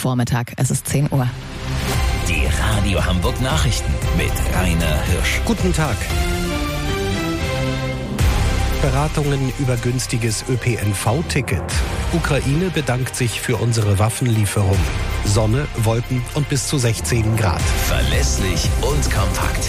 Vormittag. Es ist 10 Uhr. Die Radio Hamburg Nachrichten mit Rainer Hirsch. Guten Tag. Beratungen über günstiges ÖPNV-Ticket. Ukraine bedankt sich für unsere Waffenlieferung. Sonne, Wolken und bis zu 16 Grad. Verlässlich und kompakt.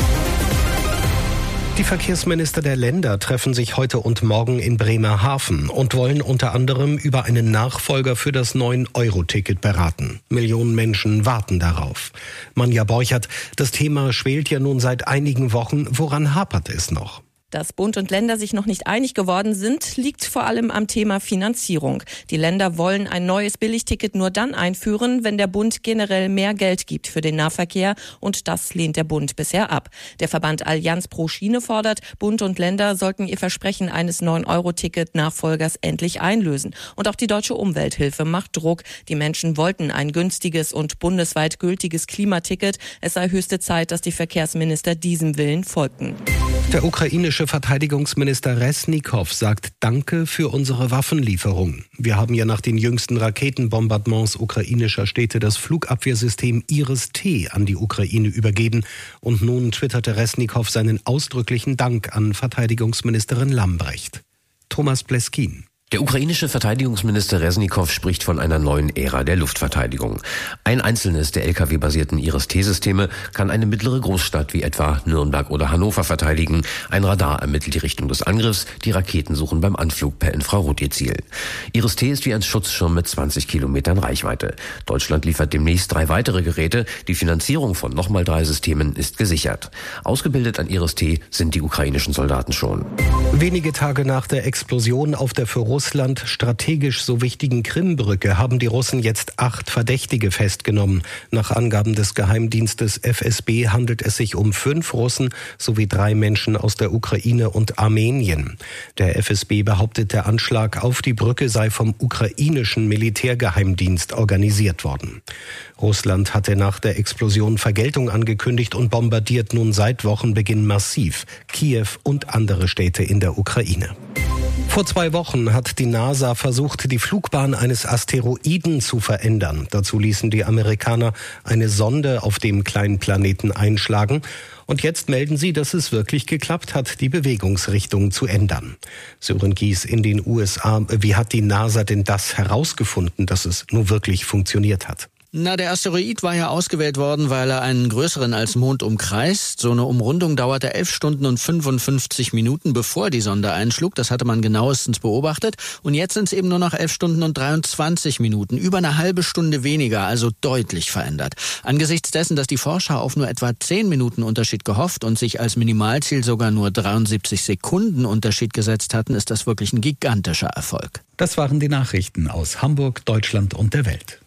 Die Verkehrsminister der Länder treffen sich heute und morgen in Bremerhaven und wollen unter anderem über einen Nachfolger für das 9-Euro-Ticket beraten. Millionen Menschen warten darauf. Manja Borchert, das Thema schwelt ja nun seit einigen Wochen. Woran hapert es noch? Dass Bund und Länder sich noch nicht einig geworden sind, liegt vor allem am Thema Finanzierung. Die Länder wollen ein neues Billigticket nur dann einführen, wenn der Bund generell mehr Geld gibt für den Nahverkehr, und das lehnt der Bund bisher ab. Der Verband Allianz pro Schiene fordert, Bund und Länder sollten ihr Versprechen eines 9-Euro-Ticket-Nachfolgers endlich einlösen. Und auch die Deutsche Umwelthilfe macht Druck. Die Menschen wollten ein günstiges und bundesweit gültiges Klimaticket. Es sei höchste Zeit, dass die Verkehrsminister diesem Willen folgten. Der ukrainische Verteidigungsminister Resnikow sagt Danke für unsere Waffenlieferung. Wir haben ja nach den jüngsten Raketenbombardements ukrainischer Städte das Flugabwehrsystem Iris-T an die Ukraine übergeben. Und nun twitterte Resnikow seinen ausdrücklichen Dank an Verteidigungsministerin Lambrecht. Thomas Pleskin. Der ukrainische Verteidigungsminister Resnikow spricht von einer neuen Ära der Luftverteidigung. Ein einzelnes der Lkw-basierten Iris-T-Systeme kann eine mittlere Großstadt wie etwa Nürnberg oder Hannover verteidigen. Ein Radar ermittelt die Richtung des Angriffs, die Raketen suchen beim Anflug per Infrarot ihr Ziel. Iris-T ist wie ein Schutzschirm mit 20 Kilometern Reichweite. Deutschland liefert demnächst 3 weitere Geräte. Die Finanzierung von nochmal 3 Systemen ist gesichert. Ausgebildet an Iris-T sind die ukrainischen Soldaten schon. Wenige Tage nach der Explosion auf der für Russland strategisch so wichtigen Krimbrücke haben die Russen jetzt 8 Verdächtige festgenommen. Nach Angaben des Geheimdienstes FSB handelt es sich um 5 Russen sowie 3 Menschen aus der Ukraine und Armenien. Der FSB behauptet, der Anschlag auf die Brücke sei vom ukrainischen Militärgeheimdienst organisiert worden. Russland hatte nach der Explosion Vergeltung angekündigt und bombardiert nun seit Wochenbeginn massiv Kiew und andere Städte in der Ukraine. Vor 2 Wochen hat die NASA versucht, die Flugbahn eines Asteroiden zu verändern. Dazu ließen die Amerikaner eine Sonde auf dem kleinen Planeten einschlagen. Und jetzt melden sie, dass es wirklich geklappt hat, die Bewegungsrichtung zu ändern. Sören Gies in den USA. Wie hat die NASA denn das herausgefunden, dass es nun wirklich funktioniert hat? Der Asteroid war ja ausgewählt worden, weil er einen größeren als Mond umkreist. So eine Umrundung dauerte 11 Stunden und 55 Minuten, bevor die Sonde einschlug. Das hatte man genauestens beobachtet. Und jetzt sind es eben nur noch 11 Stunden und 23 Minuten. Über eine halbe Stunde weniger, also deutlich verändert. Angesichts dessen, dass die Forscher auf nur etwa 10 Minuten Unterschied gehofft und sich als Minimalziel sogar nur 73 Sekunden Unterschied gesetzt hatten, ist das wirklich ein gigantischer Erfolg. Das waren die Nachrichten aus Hamburg, Deutschland und der Welt.